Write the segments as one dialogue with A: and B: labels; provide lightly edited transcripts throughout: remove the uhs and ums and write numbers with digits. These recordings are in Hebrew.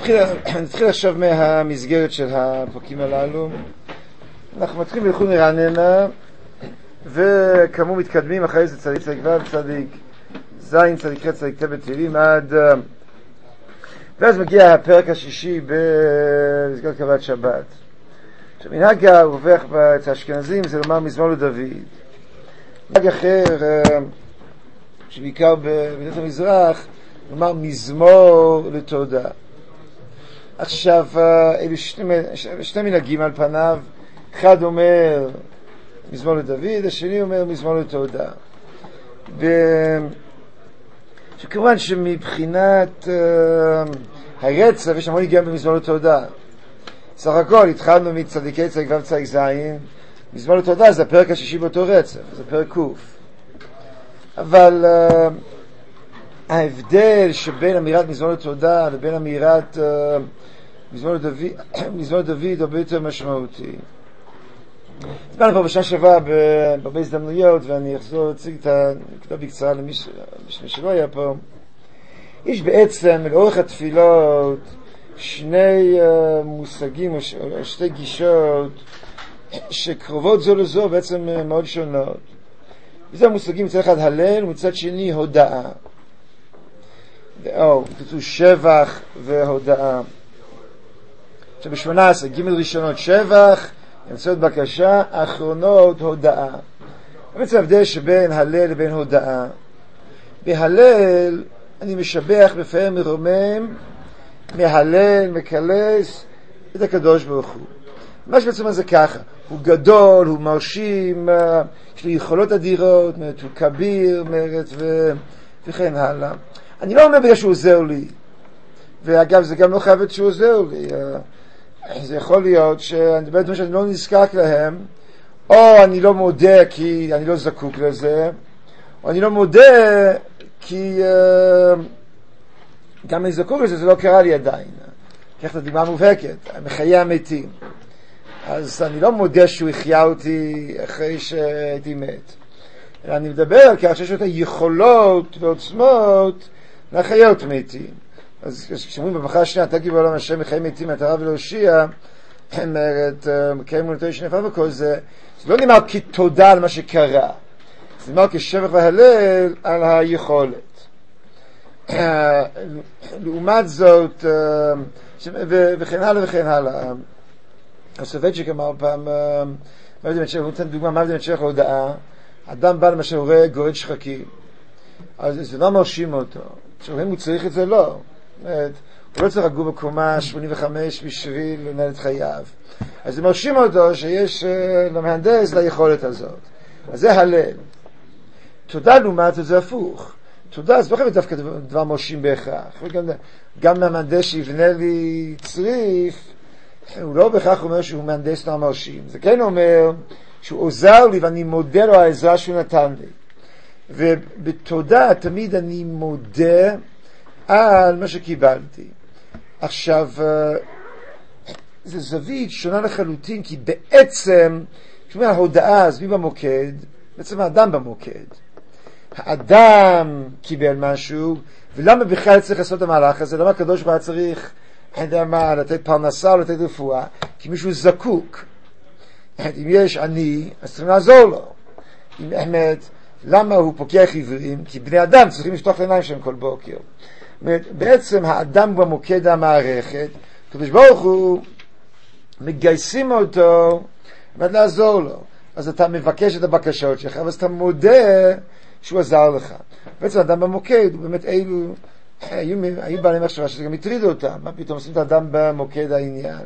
A: נתחיל עכשיו מהמסגרת של הפרקים הללו. אנחנו מתחילים בלכות מרעננה, וכמו מתקדמים אחרי זה צדיק צדיק ו' צדיק זין צדיק ח' צדיק ט' בתהילים עד ואז מגיע הפרק השישי במסגרת קבלת שבת. מנהג הרווח אצל האשכנזים זה לומר מזמור לדוד. מנהג אחר שבעיקר במדינות המזרח לומר מזמור לתודה. עכשיו אלו שני מנהגים על פניו, אחד אומר מזמור לדוד, השני אומר מזמור לתודה. שכמובן שמבחינת הרצף יש המון היגיון במזמור לתודה. סך הכל התחלנו מצדיקי צדיק ו' צדיק זין, מזמור לתודה זה הפרק השישי באותו רצף, זה פרק ק'. אבל ההבדל שבין אמירת מזמור לתודה לבין אמירת מזמור דוד הרבה יותר משמעותי. דיברנו כבר בשנה שעברה בהרבה הזדמנויות, ואני אחזור להציג את הנקודה בקצרה למי שלא היה פה. יש בעצם לאורך התפילות שני מושגים או שתי גישות שקרובות זו לזו בעצם מאוד שונות. וזה המושגים מצד אחד הלל ומצד שני הודאה. כתוב שבח והודאה. עכשיו ב-18 ג' ראשונות שבח, אמצעות בקשה, אחרונות הודאה. בעצם ההבדל שבין הלל לבין הודאה. בהלל אני משבח בפעם מרומם, מהלל, מקלס את הקדוש ברוך הוא. מה שבעצם זה ככה, הוא גדול, הוא מרשים, יש לו יכולות אדירות, הוא כביר, וכן הלאה. אני לא אומר בגלל שהוא עוזר לי, ואגב זה גם לא חייבת שהוא עוזר לי. זה יכול להיות שאני מדבר דברים שאני לא נזקק להם, או אני לא מודה כי אני לא זקוק לזה, או אני לא מודה כי גם אני זקוק לזה, זה לא קרה לי עדיין. כך את הדוגמה מובהקת, מחיי המתים. אז אני לא מודה שהוא החיה אותי אחרי שהייתי מת. אלא אני מדבר על כך שיש לו את היכולות ועוצמות לחיות מתים. אז כשאומרים בברכה השנייה, תגיד בעולם השם מחיי מתים מטרה ולהושיע, אומרת, מקיים מולתו שנפל וכל זה, זה לא נאמר כתודה על מה שקרה, זה נאמר כשבח והלל על היכולת. לעומת זאת, וכן הלאה וכן הלאה. הסובייצ'יק אמר פעם, הוא נותן דוגמה, מה הבדל שבח להודאה? אדם בא למשל רואה גורד שחקים, אז זה לא מרשים אותו. עכשיו, אם הוא צריך את זה, לא. הוא לא צריך לגור בקומה 85 בשביל לנהל את חייו. אז זה מרשים אותו שיש למהנדס ליכולת הזאת. אז זה הלל. תודה לעומת זה הפוך. תודה, אז לא חייב דווקא דבר מרשים בהכרח. גם מהמהנדס שיבנה לי צריף, הוא לא בהכרח אומר שהוא מהנדס לא מרשים. זה כן אומר שהוא עוזר לי ואני מודה לו על העזרה שהוא נתן לי. ובתודה תמיד אני מודה על מה שקיבלתי. עכשיו, זה זווית שונה לחלוטין, כי בעצם, כשאומר ההודעה, אז מי במוקד? בעצם האדם במוקד. האדם קיבל משהו, ולמה בכלל צריך לעשות את המהלך הזה? למה הקדוש ברוך הוא צריך, אני יודע מה, לתת פרנסה או לתת רפואה? כי מישהו זקוק. אם יש אני, אז צריכים לעזור לו. אם באמת, למה הוא פוקח עיוורים? כי בני אדם צריכים לפתוח לעיניים שלהם כל בוקר. בעצם האדם במוקד המערכת, הקדוש ברוך הוא מגייסים אותו ועד לעזור לו. אז אתה מבקש את הבקשות שלך, אבל אתה מודה שהוא עזר לך. בעצם האדם במוקד, הוא באמת היו בעלי מחשבה שזה גם הטריד אותם. מה פתאום עושים את האדם במוקד העניין?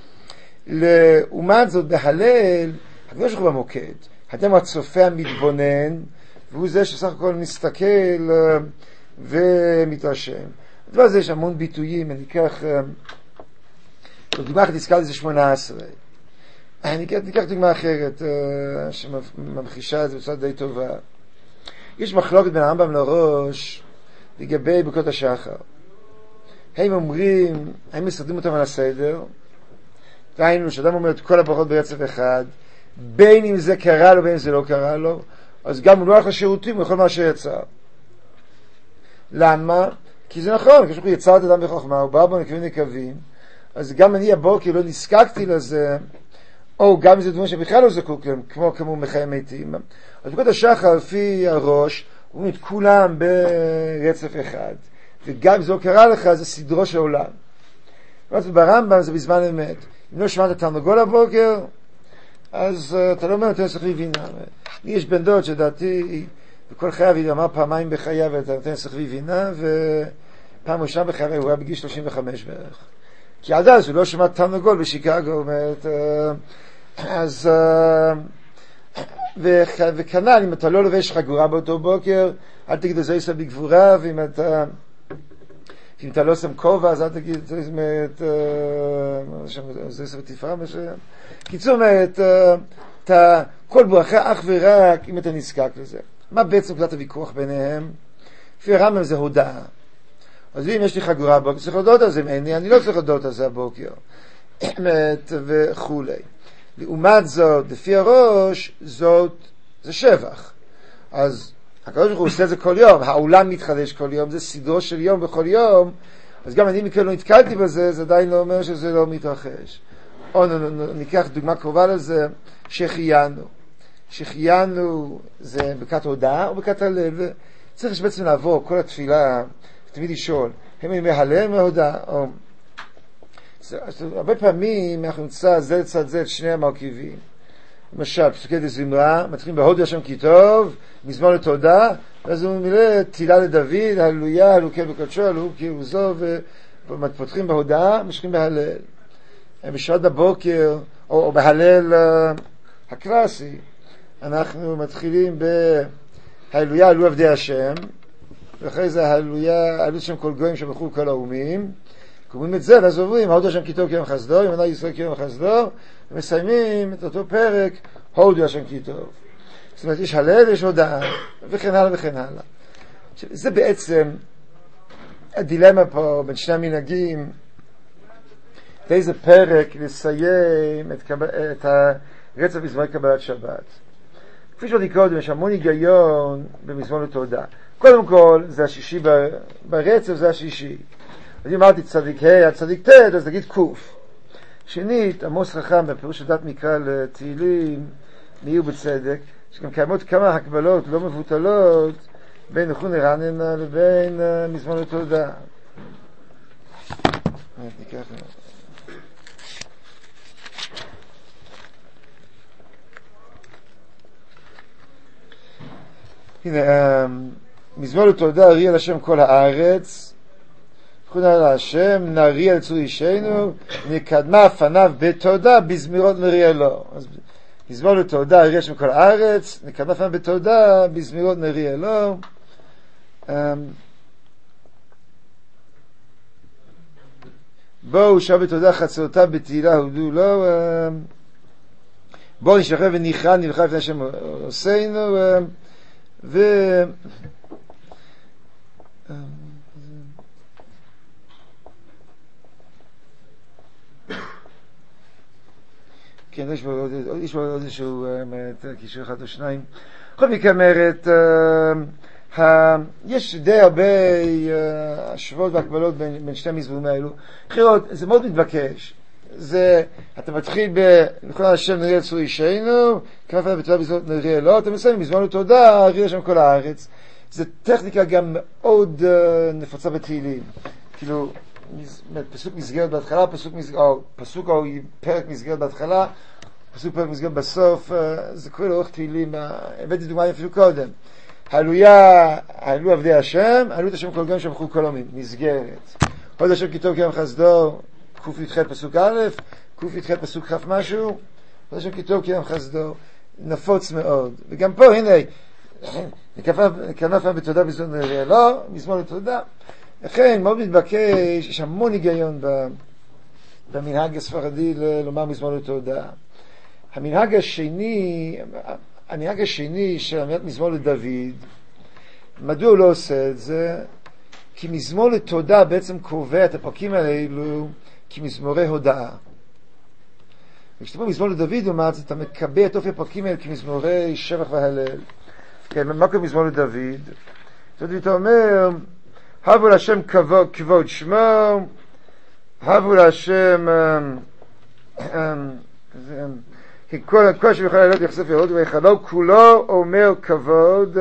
A: לעומת זאת בהלל, הקדוש ברוך הוא במוקד. האדם הצופה המתבונן, והוא זה שסך הכל מסתכל ומתרשם. הדבר הזה יש המון ביטויים. אני אקח דוגמה אחת, הזכרתי זה 18. אני אקח דוגמה אחרת שממחישה את זה בצורה די טובה. יש מחלוקת בין הרמב"ם לראש לגבי ברכות השחר. הם אומרים, הם מסתכלים אותם על הסדר, ראינו שאדם אומר את כל הברכות ברצף אחד, בין אם זה קרה לו בין אם זה לא קרה לו, אז גם הוא לא הולך לשירותים, הוא יכול מה שיצא. למה? כי זה נכון, כשהוא יצר את אדם בחוכמה, הוא בא בו נקבים נקבים, אז גם אני הבוקר לא נזקקתי לזה, או גם אם זה דברים שבכלל לא זקוק להם, כמו מחיי מתים. אז בקוד השחר, לפי הראש, אומרים את כולם ברצף אחד. וגם אם זה לא קרה לך, זה סדרו של עולם. ברמב"ם זה בזמן אמת. אם לא שמעת תרנגול הבוקר, אז אתה לא אומר, אתה נותן שכבי וינה. לי יש בן דוד שדעתי, וכל חייו אמר פעמיים בחייו, אתה נותן שכבי וינה, ופעם ראשונה בחייו הוא היה בגיל 35 בערך. כי עד אז הוא לא שמע תרנגול בשיקגו, אומרת, אז, וכנ"ל, אם אתה לא לובש חגורה באותו בוקר, אל תגיד לזה יסע בגבורה, ואם אתה לא שם כובע, אז אל תגיד, זה יסע בתפארה, קיצור, אומרת, כל ברכה אך ורק אם אתה נזקק לזה. מה בעצם נקודת הוויכוח ביניהם? לפי הרמב"ם זה הודעה. אז אם יש לי חגורה בבוקר, צריך להודות על זה, אם אין לי, אני לא צריך להודות על זה הבוקר. וכו'. לעומת זאת, לפי הראש, זה שבח. אז הקדוש ברוך הוא עושה את זה כל יום, העולם מתחדש כל יום, זה סדרו של יום בכל יום, אז גם אני מכאן לא נתקלתי בזה, זה עדיין לא אומר שזה לא מתרחש. או ניקח דוגמה קרובה לזה, שהחיינו. שהחיינו זה ברכת הודעה או ברכת הלב, צריך בעצם לעבור כל התפילה, תמיד לשאול, הם ימי הלל מההודעה, או... הרבה פעמים אנחנו נמצא זה לצד זה את שני המרכיבים. למשל, פסוקי דזמרה, מתחילים בהודו השם כי טוב, מזמור לתודה, ואז הוא מילא תהילה לדוד, הללויה, הלוקל בקדשו, הללו כעוזו, ופותחים בהודעה, משכים בהלל. בשעות הבוקר, או בהלל הקלאסי, אנחנו מתחילים בהללויה, הללו עבדי השם, ואחרי זה הללויה, הללו שם כל גויים שבחרו כל האומים, קוראים את זה, ואז עוברים, הודו השם כי טוב כיום חסדו, ימנה ישראל כיום חסדו, ומסיימים את אותו פרק, הודו השם כי טוב. זאת אומרת, יש הלל ויש הודעה, וכן הלאה וכן הלאה. זה בעצם הדילמה פה בין שני המנהגים, באיזה פרק לסיים את הרצף מזמור קבלת שבת. כפי שאמרתי קודם, יש המון היגיון במזמור לתודה. קודם כל, זה השישי ברצף, זה השישי. אז אם אמרתי צדיק ה' עד צדיק ט', אז תגיד קוף. שנית, עמוס חכם בפירוש דת מקרא לתהילים, נהיו בצדק, שגם קיימות כמה הקבלות לא מבוטלות בין נחון רעננה לבין מזמור לתודה. הנה, מזמור לתודה, אריע לשם כל הארץ, חונה להשם, נריע לצור אישנו, נקדמה פניו בתודה, בזמירות נריע לו. אז מזמור לתודה, אריע לשם כל הארץ, נקדמה פניו בתודה, בזמירות נריע לו. בואו שב בתודה חצרותיו בתהילה הודו לו, בואו נשחרר ונכרע נלכה לפני השם עושינו, כן, יש פה עוד איזשהו קישור אחד או שניים. בכל מקרה אומרת, יש די הרבה השוואות והקבלות בין שתי המזמורים האלו. בחירות, זה מאוד מתבקש. אתה מתחיל בנכון השם נראה לצור אישנו, כנף עליו בתודה בזאת נראה לו, אתה מסיים מזמור לתודה, נראה לשם כל הארץ. זו טכניקה גם מאוד נפוצה בתהילים. כאילו, פסוק מסגרת בהתחלה, פסוק או פרק מסגרת בהתחלה, פסוק פרק מסגרת בסוף, זה קורה לאורך תהילים. הבאתי דוגמה אפילו קודם. הללויה, הללו עבדי השם, הללו את השם כל גויים שבחרו כל עמים, מסגרת. הוד השם כי טוב כיום חסדו, ק"ח פסוק א', ק"ח פסוק כ' משהו, הוד השם כי טוב כיום חסדו, נפוץ מאוד. וגם פה, הנה, נקרא פעם בתודה בזאת נראה לו, מזמור לתודה. לכן, מאוד מתבקש, יש המון היגיון במנהג הספרדי לומר מזמור לתודה. המנהג השני של אמירת מזמור לדוד, מדוע הוא לא עושה את זה? כי מזמור לתודה בעצם קובע את הפרקים האלו כמזמורי הודעה. וכשאתה אומר מזמור לדוד, אתה מקבע את אופי הפרקים האלו כמזמורי שבח והלל. כן, מה קורה מזמור לדוד? דוד אומר, הבו להשם כבוד שמו, הבו להשם כל שבכל הלילות יחשף ירוד ויחלו כולו אומר כבוד,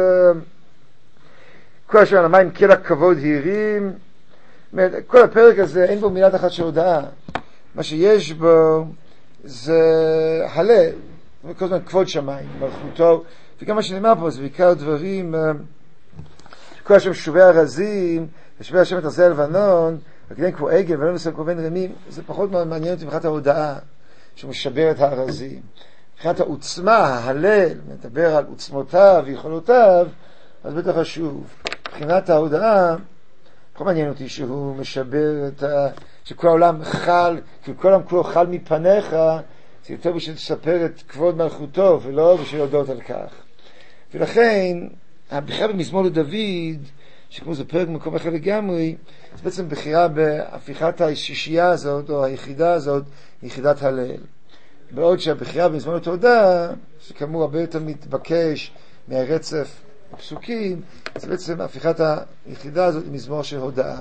A: כל אשר על המים קלע כבוד הרים. כל הפרק הזה אין בו מילת אחת של הודעה, מה שיש בו זה הלל, כל הזמן כבוד שמיים, מלכותו, וגם מה שנאמר פה זה בעיקר דברים, כל השם שובי הרזים, שובי השם את עזי הלבנון, וכדן כמו עגל ולא מסוים כמו בן רמים, זה פחות מאוד מעניין אותי מבחינת ההודעה, שמשבר את הארזים. מבחינת העוצמה, ההלל, מדבר על עוצמותיו ויכולותיו, אז בטח חשוב. מבחינת ההודעה, פחות מעניין אותי שהוא משבר את שכל העולם חל, כי כל העולם כולו חל מפניך, זה יותר בשביל לספר את כבוד מלכותו, ולא בשביל להודות על כך. ולכן, הבחירה במזמור לדוד, שכמו זה פרק במקום אחר לגמרי, זה בעצם בחירה בהפיכת השישייה הזאת, או היחידה הזאת, יחידת הלל. בעוד שהבחירה במזמור לתודה, שכאמור הרבה יותר מתבקש מהרצף הפסוקים, זה בעצם הפיכת היחידה הזאת למזמור של הודאה.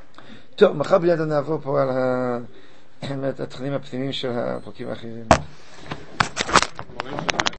A: טוב, מחר בלילה נעבור פה על התכנים הפנימיים של הפרקים האחרים.